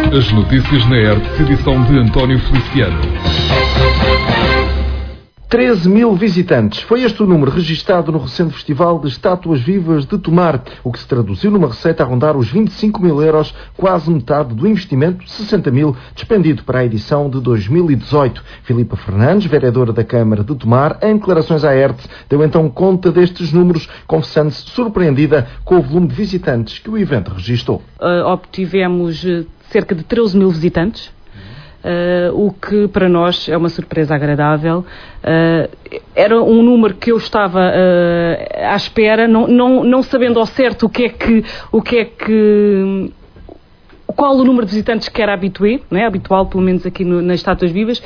As notícias na ERTE, edição de António Feliciano. 13 mil visitantes. Foi este o número registado no recente Festival de Estátuas Vivas de Tomar, o que se traduziu numa receita a rondar os 25 mil euros, quase metade do investimento, 60 mil, despendido para a edição de 2018. Filipa Fernandes, vereadora da Câmara de Tomar, em declarações à ERTE, deu então conta destes números, confessando-se surpreendida com o volume de visitantes que o evento registrou. Obtivemos cerca de 13 mil visitantes. O que para nós é uma surpresa agradável. Era um número que eu estava à espera, não sabendo ao certo qual o número de visitantes que era habitual, pelo menos aqui nas Estátuas Vivas.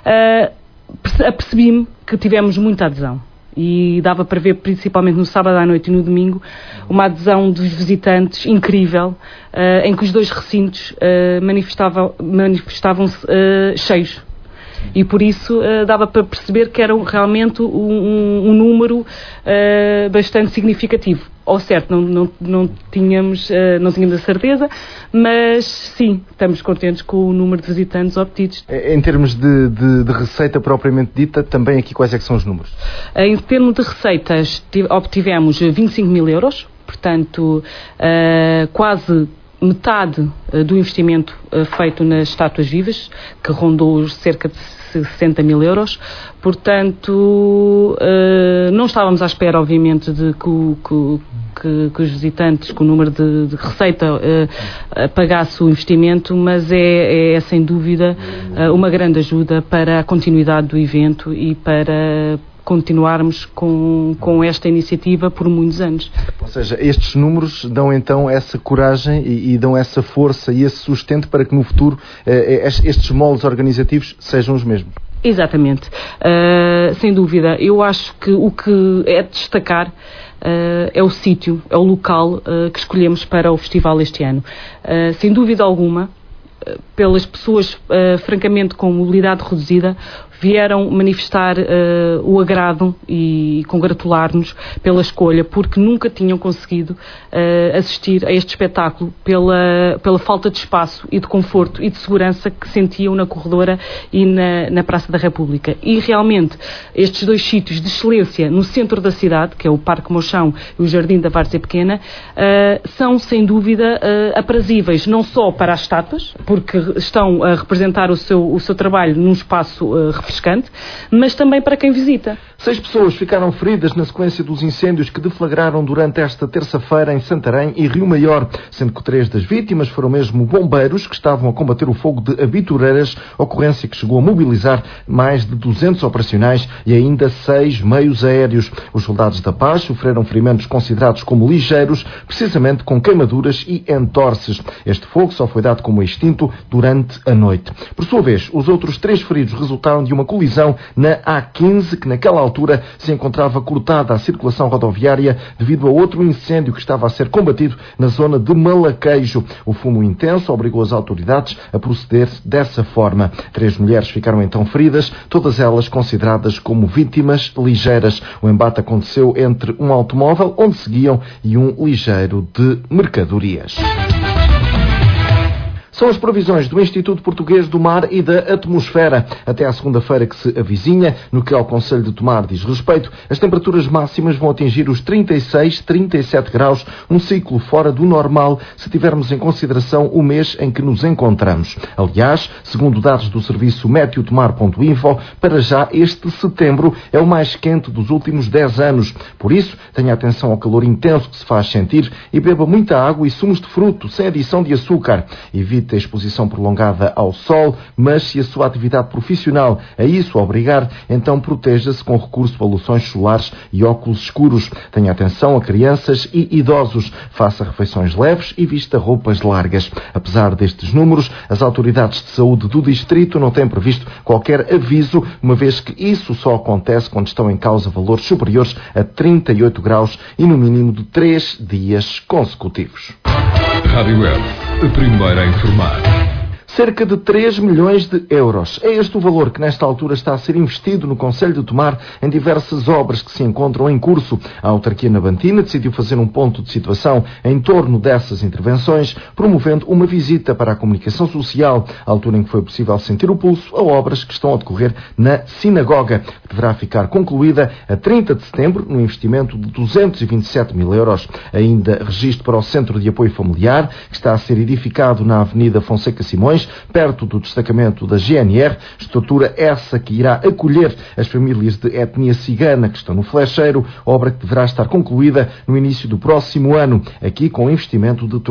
Apercebi-me que tivemos muita adesão. E dava para ver, principalmente no sábado à noite e no domingo, uma adesão dos visitantes incrível, em que os dois recintos manifestavam-se cheios. E por isso dava para perceber que era realmente um número bastante significativo. Ao certo, não tínhamos a certeza, mas sim, estamos contentes com o número de visitantes obtidos. Em termos de receita propriamente dita, também aqui quais é que são os números? Em termos de receitas, obtivemos 25 mil euros, portanto, quase metade do investimento feito nas Estátuas Vivas, que rondou cerca de 60 mil euros. Portanto, não estávamos à espera, obviamente, de que os visitantes, que o número de receita pagasse o investimento, mas é sem dúvida uma grande ajuda para a continuidade do evento e para continuarmos com esta iniciativa por muitos anos. Ou seja, estes números dão então essa coragem e dão essa força e esse sustento para que no futuro estes moldes organizativos sejam os mesmos. Exatamente. Sem dúvida. Eu acho que o que é de destacar é o sítio, é o local que escolhemos para o festival este ano. Sem dúvida alguma, pelas pessoas francamente com mobilidade reduzida, vieram manifestar o agrado e congratular-nos pela escolha, porque nunca tinham conseguido assistir a este espetáculo pela falta de espaço e de conforto e de segurança que sentiam na Corredora e na Praça da República. E realmente estes dois sítios de excelência no centro da cidade, que é o Parque Mochão e o Jardim da Várzea Pequena, são sem dúvida aprazíveis, não só para as estátuas, porque estão a representar o seu trabalho num espaço refrescante, mas também para quem visita. 6 pessoas ficaram feridas na sequência dos incêndios que deflagraram durante esta terça-feira em Santarém e Rio Maior, sendo que 3 das vítimas foram mesmo bombeiros que estavam a combater o fogo de Abitureiras, ocorrência que chegou a mobilizar mais de 200 operacionais e ainda 6 meios aéreos. Os soldados da paz sofreram ferimentos considerados como ligeiros, precisamente com queimaduras e entorces. Este fogo só foi dado como extinto durante a noite. Por sua vez, os outros 3 feridos resultaram de uma colisão na A15, que naquela altura se encontrava cortada a circulação rodoviária devido a outro incêndio que estava a ser combatido na zona de Malaquejo. O fumo intenso obrigou as autoridades a proceder dessa forma. 3 mulheres ficaram então feridas, todas elas consideradas como vítimas ligeiras. O embate aconteceu entre um automóvel onde seguiam e um ligeiro de mercadorias. São as previsões do Instituto Português do Mar e da Atmosfera. Até à segunda-feira que se avizinha, no que ao Concelho de Tomar diz respeito, as temperaturas máximas vão atingir os 36, 37 graus, um ciclo fora do normal, se tivermos em consideração o mês em que nos encontramos. Aliás, segundo dados do serviço meteotomar.info, para já este setembro é o mais quente dos últimos 10 anos. Por isso, tenha atenção ao calor intenso que se faz sentir e beba muita água e sumos de fruto, sem adição de açúcar. Evite a exposição prolongada ao sol, mas se a sua atividade profissional a isso obrigar, então proteja-se com recurso a loções solares e óculos escuros. Tenha atenção a crianças e idosos. Faça refeições leves e vista roupas largas. Apesar destes números, as autoridades de saúde do distrito não têm previsto qualquer aviso, uma vez que isso só acontece quando estão em causa valores superiores a 38 graus e no mínimo de 3 dias consecutivos. Rádio ERTE, a primeira a informar. cerca de 3 milhões de euros. É este o valor que nesta altura está a ser investido no Concelho de Tomar em diversas obras que se encontram em curso. A autarquia nabantina decidiu fazer um ponto de situação em torno dessas intervenções, promovendo uma visita para a comunicação social, à altura em que foi possível sentir o pulso a obras que estão a decorrer na sinagoga, que deverá ficar concluída a 30 de setembro, no investimento de 227 mil euros. Ainda registro para o Centro de Apoio Familiar, que está a ser edificado na Avenida Fonseca Simões, perto do destacamento da GNR, estrutura essa que irá acolher as famílias de etnia cigana que estão no Flecheiro, obra que deverá estar concluída no início do próximo ano, aqui com investimento de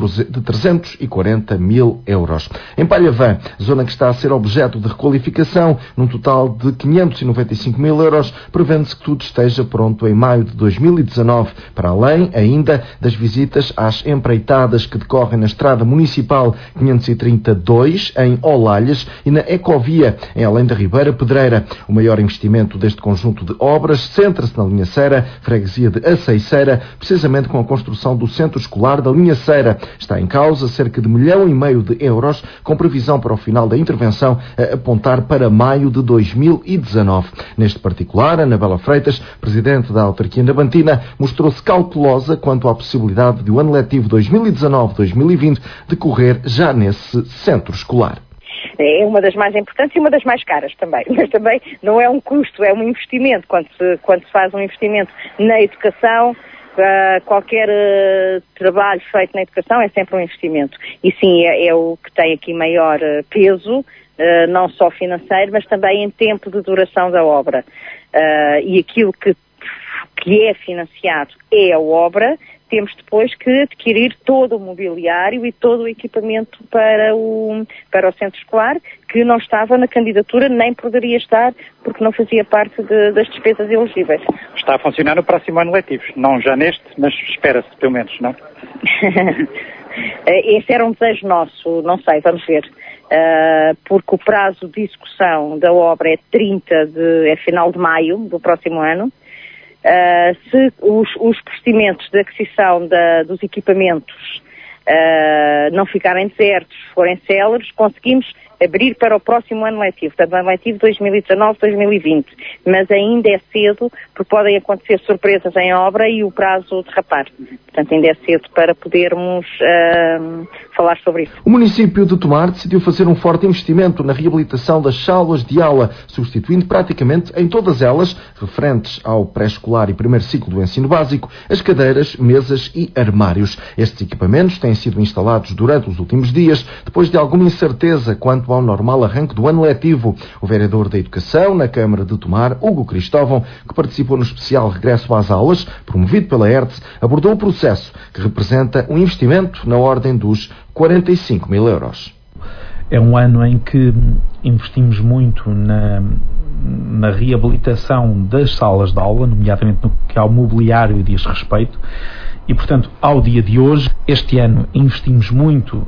340 mil euros. Em Palhavã, zona que está a ser objeto de requalificação, num total de 595 mil euros, prevendo-se que tudo esteja pronto em maio de 2019, para além ainda das visitas às empreitadas que decorrem na Estrada Municipal 532, em Olalhas, e na Ecovia, em Além da Ribeira Pedreira. O maior investimento deste conjunto de obras centra-se na Linha Ceira, freguesia de Aceiceira, precisamente com a construção do centro escolar da Linha Ceira. Está em causa cerca de 1,5 milhão de euros, com previsão para o final da intervenção a apontar para maio de 2019. Neste particular, Anabela Freitas, presidente da autarquia nabantina, mostrou-se cautelosa quanto à possibilidade de o ano letivo 2019-2020 decorrer já nesse centro escolar. É uma das mais importantes e uma das mais caras também, mas também não é um custo, é um investimento. Quando se faz um investimento na educação, qualquer trabalho feito na educação é sempre um investimento. E sim, é o que tem aqui maior peso, não só financeiro, mas também em tempo de duração da obra. E aquilo que é financiado é a obra. Temos depois que adquirir todo o mobiliário e todo o equipamento para o centro escolar, que não estava na candidatura, nem poderia estar, porque não fazia parte das despesas elegíveis. Está a funcionar no próximo ano letivo, não já neste, mas espera-se pelo menos, não? Esse era um desejo nosso, não sei, vamos ver. Porque o prazo de execução da obra é final de maio do próximo ano. Se os procedimentos de aquisição dos equipamentos não ficarem desertos, forem céleres, conseguimos abrir para o próximo ano letivo, portanto, ano letivo 2019-2020, mas ainda é cedo, porque podem acontecer surpresas em obra e o prazo derrapar. Portanto, ainda é cedo para podermos falar sobre isso. O município de Tomar decidiu fazer um forte investimento na reabilitação das salas de aula, substituindo praticamente em todas elas, referentes ao pré-escolar e primeiro ciclo do ensino básico, as cadeiras, mesas e armários. Estes equipamentos têm sido instalados durante os últimos dias, depois de alguma incerteza quanto ao normal arranque do ano letivo. O vereador da Educação na Câmara de Tomar, Hugo Cristóvão, que participou no especial Regresso às Aulas, promovido pela ERTS, abordou o processo, que representa um investimento na ordem dos 45 mil euros. É um ano em que investimos muito na reabilitação das salas de aula, nomeadamente no que ao mobiliário diz respeito, e, portanto, ao dia de hoje, este ano investimos muito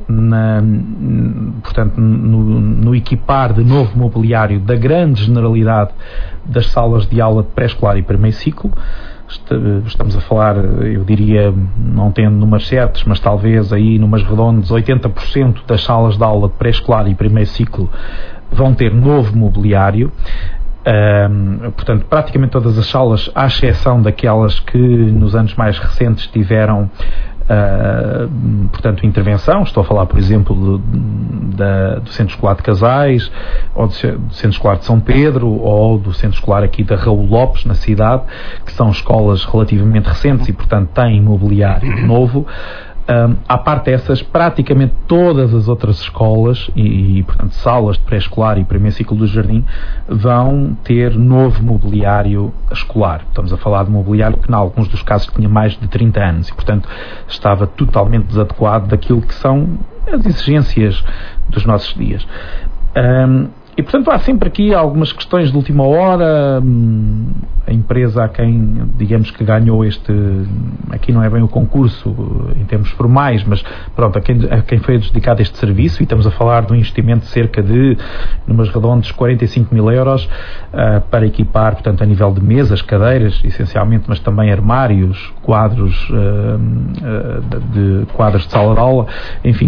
no equipar de novo mobiliário da grande generalidade das salas de aula de pré-escolar e primeiro ciclo. Estamos a falar, eu diria, não tendo números certos, mas talvez aí numas redondas 80% das salas de aula de pré-escolar e primeiro ciclo vão ter novo mobiliário. Portanto, praticamente todas as salas, à exceção daquelas que nos anos mais recentes tiveram portanto, intervenção. Estou a falar, por exemplo, do Centro Escolar de Casais, ou do Centro Escolar de São Pedro, ou do Centro Escolar aqui da Raul Lopes, na cidade, que são escolas relativamente recentes e, portanto, têm mobiliário novo. À parte dessas, praticamente todas as outras escolas e, portanto, salas de pré-escolar e primeiro ciclo do jardim vão ter novo mobiliário escolar. Estamos a falar de mobiliário que, em alguns dos casos, tinha mais de 30 anos e, portanto, estava totalmente desadequado daquilo que são as exigências dos nossos dias. E, portanto, há sempre aqui algumas questões de última hora. A empresa a quem, digamos, que ganhou aqui não é bem o concurso em termos formais, mas pronto, a quem foi adjudicado este serviço, e estamos a falar de um investimento de cerca de, numas redondas, 45 mil euros para equipar, portanto, a nível de mesas, cadeiras, essencialmente, mas também armários, quadros de sala de aula, enfim.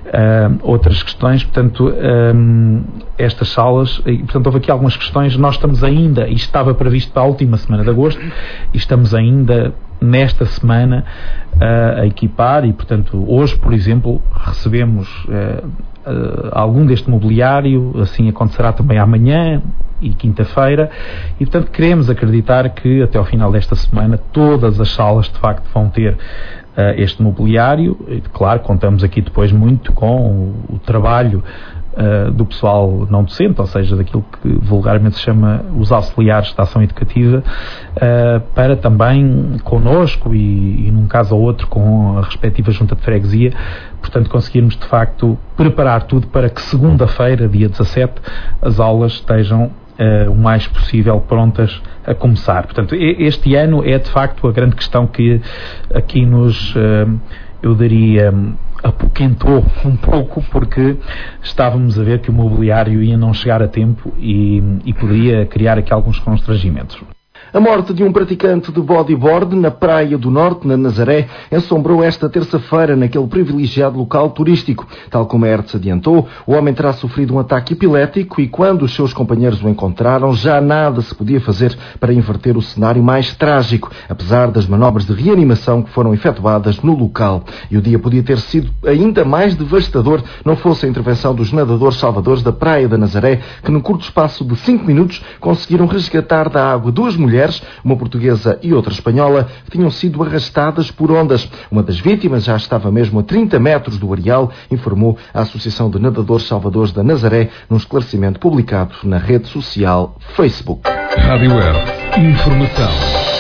outras questões. Portanto, estas salas, e, portanto, houve aqui algumas questões. Nós estamos ainda, e estava previsto para a última semana de agosto, e estamos ainda nesta semana a equipar, e portanto hoje, por exemplo, recebemos algum deste mobiliário. Assim acontecerá também amanhã e quinta-feira, e portanto queremos acreditar que até ao final desta semana todas as salas de facto vão ter este mobiliário. E, claro, contamos aqui depois muito com o trabalho do pessoal não docente, ou seja, daquilo que vulgarmente se chama os auxiliares da ação educativa, para também connosco e num caso ou outro com a respectiva junta de freguesia, portanto conseguirmos de facto preparar tudo para que segunda-feira, dia 17, as aulas estejam o mais possível prontas a começar. Portanto, este ano é de facto a grande questão que aqui nos, eu diria, apoquentou um pouco, porque estávamos a ver que o mobiliário ia não chegar a tempo e poderia criar aqui alguns constrangimentos. A morte de um praticante de bodyboard na Praia do Norte, na Nazaré, assombrou esta terça-feira naquele privilegiado local turístico. Tal como a ERTS adiantou, o homem terá sofrido um ataque epilético e quando os seus companheiros o encontraram, já nada se podia fazer para inverter o cenário mais trágico, apesar das manobras de reanimação que foram efetuadas no local. E o dia podia ter sido ainda mais devastador não fosse a intervenção dos nadadores salvadores da Praia da Nazaré, que num curto espaço de 5 minutos conseguiram resgatar da água duas mulheres, uma portuguesa e outra espanhola, que tinham sido arrastadas por ondas. Uma das vítimas já estava mesmo a 30 metros do areal, informou a Associação de Nadadores Salvadores da Nazaré, num esclarecimento publicado na rede social Facebook. Rádio ERTS. Informação.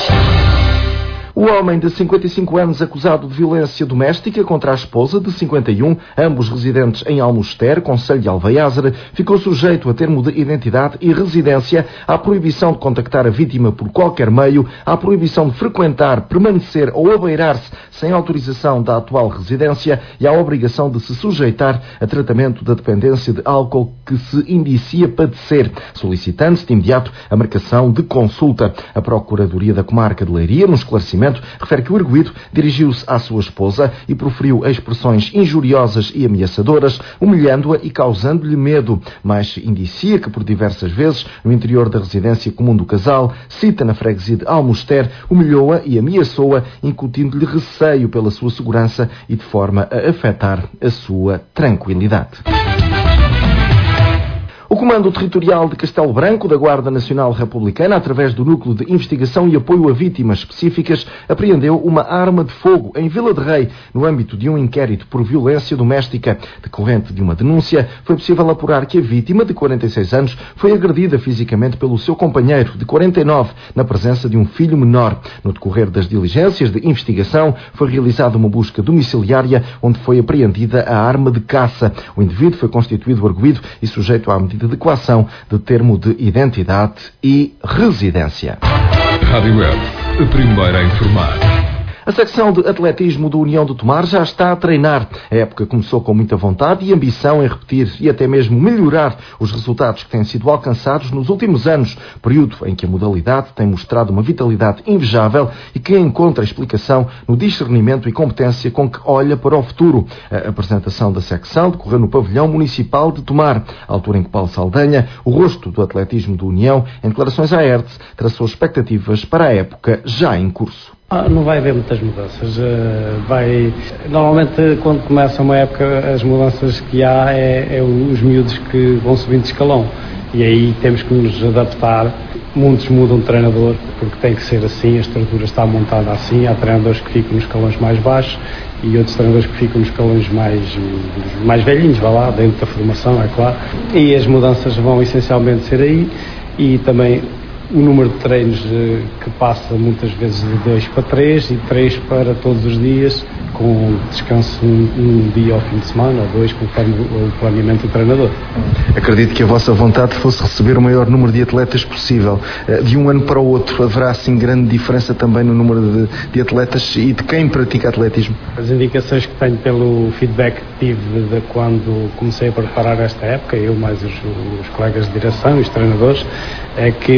O homem de 55 anos acusado de violência doméstica contra a esposa de 51, ambos residentes em Almoster, concelho de Alveiázere, ficou sujeito a termo de identidade e residência, à proibição de contactar a vítima por qualquer meio, à proibição de frequentar, permanecer ou abeirar-se sem autorização da atual residência e à obrigação de se sujeitar a tratamento da dependência de álcool que se indicia padecer, solicitando-se de imediato a marcação de consulta. A Procuradoria da Comarca de Leiria, no esclarecimento, refere que o arguido dirigiu-se à sua esposa e proferiu expressões injuriosas e ameaçadoras, humilhando-a e causando-lhe medo, mas indicia que por diversas vezes, no interior da residência comum do casal, cita na freguesia de Almoster, humilhou-a e ameaçou-a, incutindo-lhe receio pela sua segurança e de forma a afetar a sua tranquilidade. O Comando Territorial de Castelo Branco da Guarda Nacional Republicana, através do Núcleo de Investigação e Apoio a Vítimas Específicas, apreendeu uma arma de fogo em Vila de Rei, no âmbito de um inquérito por violência doméstica. Decorrente de uma denúncia, foi possível apurar que a vítima, de 46 anos, foi agredida fisicamente pelo seu companheiro, de 49, na presença de um filho menor. No decorrer das diligências de investigação, foi realizada uma busca domiciliária, onde foi apreendida a arma de caça. O indivíduo foi constituído arguido e sujeito à medida de coação de termo de identidade e residência. Rádio ERTS, a primeira a informar. A secção de atletismo do União de Tomar já está a treinar. A época começou com muita vontade e ambição em repetir e até mesmo melhorar os resultados que têm sido alcançados nos últimos anos, período em que a modalidade tem mostrado uma vitalidade invejável e que encontra explicação no discernimento e competência com que olha para o futuro. A apresentação da secção decorreu no pavilhão municipal de Tomar, à altura em que Paulo Saldanha, o rosto do atletismo do União, em declarações à ERTS, traçou expectativas para a época já em curso. Não vai haver muitas mudanças. Normalmente, quando começa uma época, as mudanças que há é os miúdos que vão subindo de escalão. E aí temos que nos adaptar. Muitos mudam de treinador, porque tem que ser assim, a estrutura está montada assim. Há treinadores que ficam nos escalões mais baixos e outros treinadores que ficam nos escalões mais velhinhos, vai lá, dentro da formação, é claro. E as mudanças vão essencialmente ser aí, e também o número de treinos que passa muitas vezes de 2 para 3 e 3 para todos os dias, com descanso um dia ao fim de semana ou 2, conforme o planeamento do treinador. Acredito que a vossa vontade fosse receber o maior número de atletas possível. De um ano para o outro, haverá assim grande diferença também no número de atletas e de quem pratica atletismo? As indicações que tenho pelo feedback que tive de quando comecei a preparar esta época, eu mais os colegas de direção e os treinadores, é que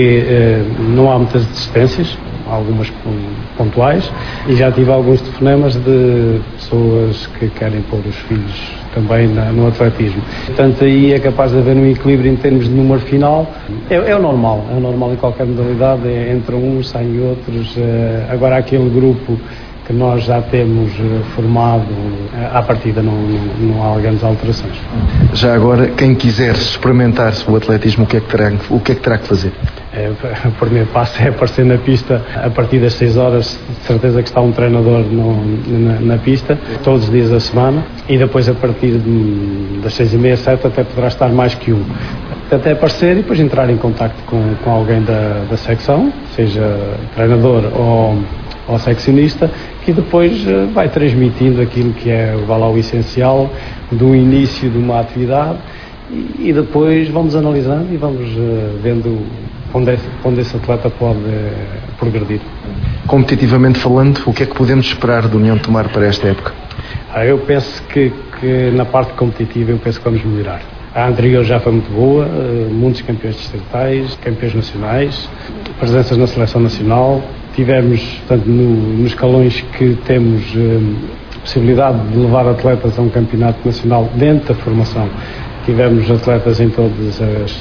não há muitas desistências, algumas pontuais, e já tive alguns telefonemas de pessoas que querem pôr os filhos também no atletismo. Portanto, aí é capaz de haver um equilíbrio em termos de número final. É o normal em qualquer modalidade, entram uns, saem outros. Agora, aquele grupo que nós já temos formado, à partida não há grandes alterações. Já agora, quem quiser experimentar o atletismo, o que é que terá que fazer? O primeiro passo é aparecer na pista a partir das 6 horas, de certeza que está um treinador na pista, todos os dias da semana, e depois a partir das 6h30, 7 até poderá estar mais que um. Até aparecer e depois entrar em contacto com alguém da secção, seja treinador ou seccionista, que depois vai transmitindo aquilo que é o essencial do início de uma atividade, e depois vamos analisando e vamos vendo onde esse atleta pode progredir. Competitivamente falando, o que é que podemos esperar do União de Tomar para esta época? Eu penso que na parte competitiva que vamos melhorar. A anterior já foi muito boa, muitos campeões distritais, campeões nacionais, presenças na seleção nacional. Tivemos, portanto, nos escalões que temos possibilidade de levar atletas a um campeonato nacional dentro da formação. Tivemos atletas em todos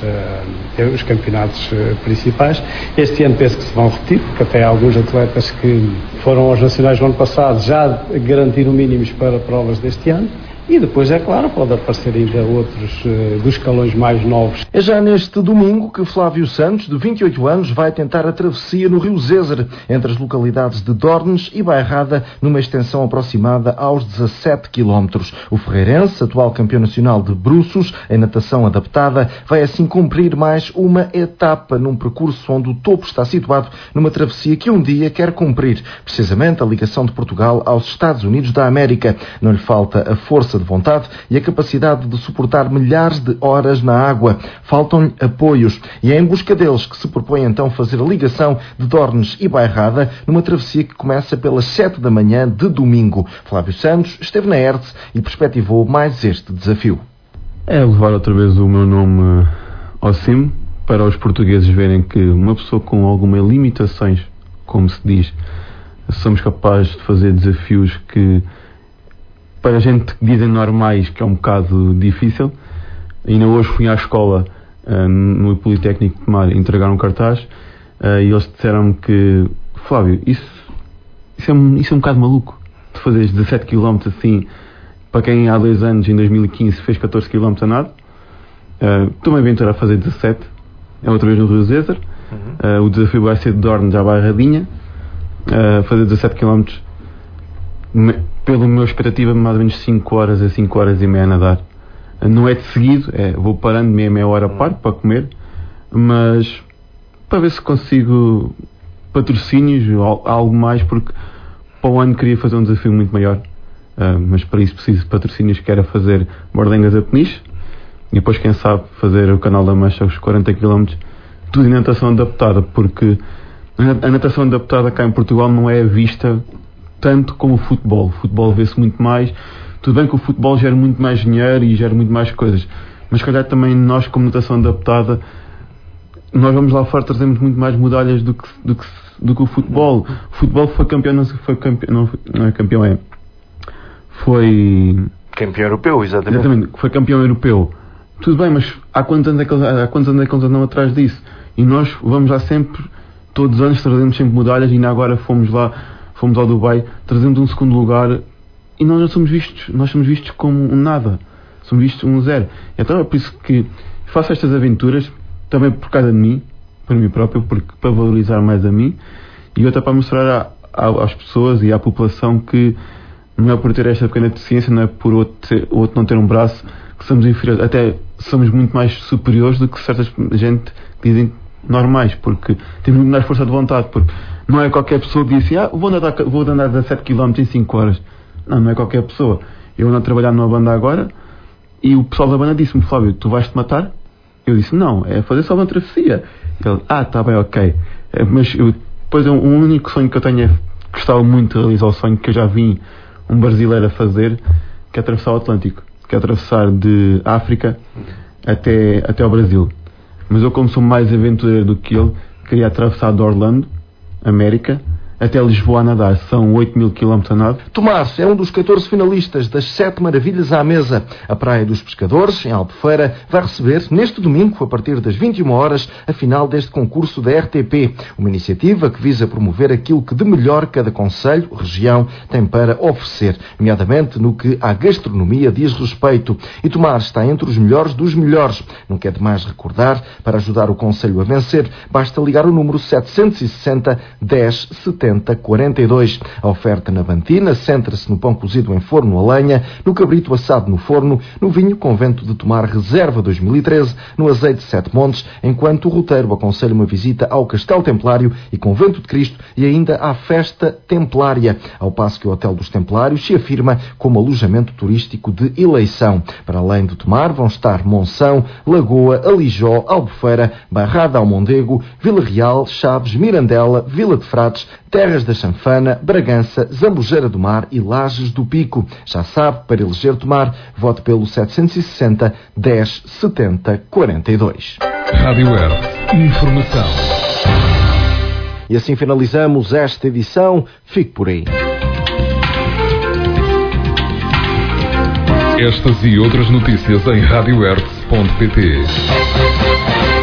os campeonatos principais. Este ano penso que se vão repetir, porque até alguns atletas que foram aos nacionais no ano passado já garantiram mínimos para provas deste ano. E depois, é claro, pode aparecer ainda outros dos escalões mais novos. É já neste domingo que Flávio Santos, de 28 anos, vai tentar a travessia no Rio Zézer, entre as localidades de Dornes e Bairrada, numa extensão aproximada aos 17 km. O ferreirense, atual campeão nacional de bruços, em natação adaptada, vai assim cumprir mais uma etapa num percurso onde o topo está situado numa travessia que um dia quer cumprir, precisamente a ligação de Portugal aos Estados Unidos da América. Não lhe falta a força de vontade e a capacidade de suportar milhares de horas na água. Faltam-lhe apoios e é em busca deles que se propõe então fazer a ligação de Dornes e Bairrada numa travessia que começa pelas 7 da manhã de domingo. Flávio Santos esteve na ERTE e perspectivou mais este desafio. É levar outra vez o meu nome ao cimo, para os portugueses verem que uma pessoa com algumas limitações, como se diz, somos capazes de fazer desafios que para a gente que dizem normais, que é um bocado difícil. Ainda hoje fui à escola, no Politécnico de Tomar, entregar um cartaz, e eles disseram-me que, Flávio, isso é um bocado maluco, de fazer 17 km assim, para quem há 2 anos, em 2015, fez 14 km a nada. Também vim a fazer 17, é outra vez no Rio Zézer. O desafio vai ser de Dornes à Bairradinha, fazer 17 km, pela minha expectativa, mais ou menos 5 horas a 5 horas e meia a nadar. Não é de seguido, vou parando meia hora a par para comer, mas para ver se consigo patrocínios, algo mais, porque para o ano queria fazer um desafio muito maior, mas para isso preciso de patrocínios, que era fazer Bordengas a Peniche, e depois, quem sabe, fazer o Canal da Mancha, os 40 km, tudo em natação adaptada, porque a natação adaptada cá em Portugal não é vista tanto como o futebol. O futebol vê-se muito mais. Tudo bem que o futebol gera muito mais dinheiro e gera muito mais coisas, mas se calhar também nós, como natação adaptada, nós vamos lá fora, trazemos muito mais medalhas do que o futebol. O futebol foi campeão, não é campeão, foi campeão europeu, exatamente. Foi campeão europeu. Tudo bem, mas há quantos anos é que eles andam atrás disso? E nós vamos lá sempre, todos os anos trazemos sempre medalhas, e ainda agora fomos ao Dubai, trazemos um segundo lugar, e nós não somos vistos como um nada, somos vistos um zero. Então é por isso que faço estas aventuras, também por causa de mim, para mim próprio, para valorizar mais a mim, e outra para mostrar às pessoas e à população que não é por ter esta pequena deficiência, não é por outro não ter um braço, que somos inferiores, até somos muito mais superiores do que certa gente que dizem normais, porque temos muito mais força de vontade, porque não é qualquer pessoa que diz assim, vou andar 17 km em 5 horas. Não é qualquer pessoa. Eu ando a trabalhar numa banda agora, e o pessoal da banda disse-me, Flávio, tu vais-te matar? Eu disse, não, é fazer só uma travessia. Ele, tá bem, ok. Mas depois o único sonho que eu tenho gostava muito de realizar, o sonho que eu já vi um brasileiro a fazer, que é atravessar o Atlântico, que é atravessar de África até ao Brasil. Mas eu, como sou mais aventureiro do que ele, queria atravessar de Orlando, América, até Lisboa a nadar. São 8.000 km a nado. Tomar é um dos 14 finalistas das 7 maravilhas à mesa. A Praia dos Pescadores, em Albufeira, vai receber neste domingo, a partir das 21 horas, a final deste concurso da RTP. Uma iniciativa que visa promover aquilo que de melhor cada concelho, região, tem para oferecer, nomeadamente no que à gastronomia diz respeito. E Tomar está entre os melhores dos melhores. Não quer demais recordar, para ajudar o concelho a vencer, basta ligar o número 760 10 70 42. A oferta na Bantina centra-se no pão cozido em forno a lenha, no cabrito assado no forno, no vinho Convento de Tomar Reserva 2013, no azeite Sete Montes, enquanto o roteiro aconselha uma visita ao Castelo Templário e Convento de Cristo e ainda à Festa Templária, ao passo que o Hotel dos Templários se afirma como alojamento turístico de eleição. Para além de Tomar vão estar Monção, Lagoa, Alijó, Albufeira, Barrada ao Mondego, Vila Real, Chaves, Mirandela, Vila de Frades, Terras da Chanfana, Bragança, Zambujeira do Mar e Lages do Pico. Já sabe, para eleger Tomar, vote pelo 760 10 70 42. Rádio Earth. Informação. E assim finalizamos esta edição. Fique por aí. Estas e outras notícias em radioearth.pt.